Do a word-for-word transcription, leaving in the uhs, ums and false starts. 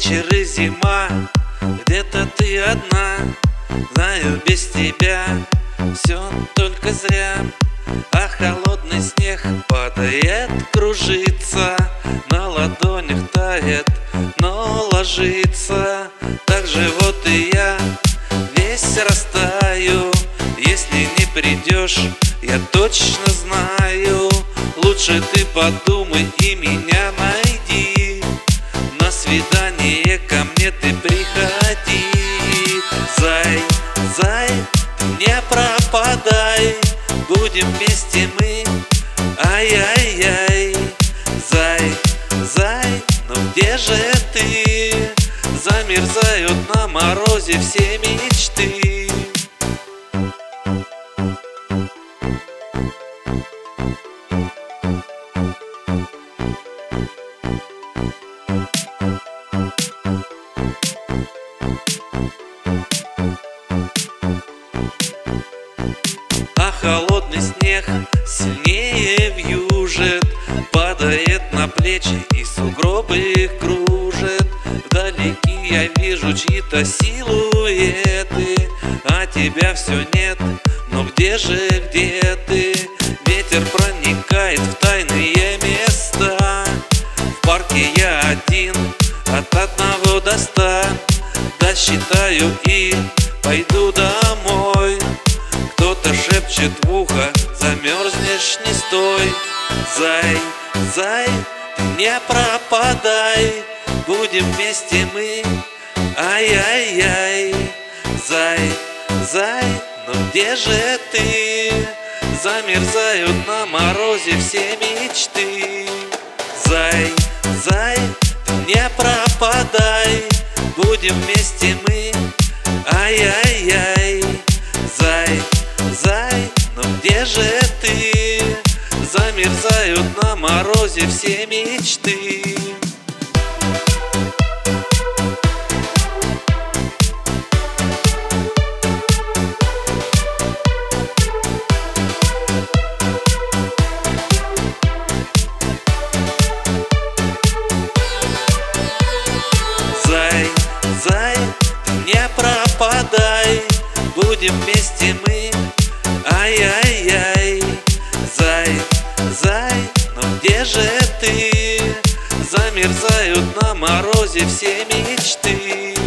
вечер и зима, где-то ты одна. Знаю, без тебя все только зря. А холодный снег падает, кружится, на ладонях тает, но ложится. Так же вот и я весь растаю. Если не придешь, я точно знаю, лучше ты подумай и меня найди. На свидание ко мне ты приходи. Зай, зай, ты не пропадай, будем вместе мы, ай-яй-яй. Зай, зай, ну где же ты? Замерзают на морозе все мечты. А холодный снег сильнее вьюжит, падает на плечи и сугробы кружит. Вдалеке я вижу чьи-то силуэты, а тебя все нет, но где же, где ты? Ветер проникает в тайные места. В парке я один, от одного до ста. Досчитаю и пойду домой. Кто-то шепчет в ухо: замерзнешь, не стой. Зай, зай, ты не пропадай, будем вместе мы, ай-яй-яй. Зай, зай, ну где же ты? Замерзают на морозе все мечты. Зай, зай, ты не пропадай, будем вместе мы, ай-яй-яй. Зай, зай, ну где же ты? Замерзают на морозе все мечты. Зай, зай, ты не пропадай, будем вместе мы, ай-яй-яй. Зай, зай, ну где же ты? Замерзают на морозе все мечты.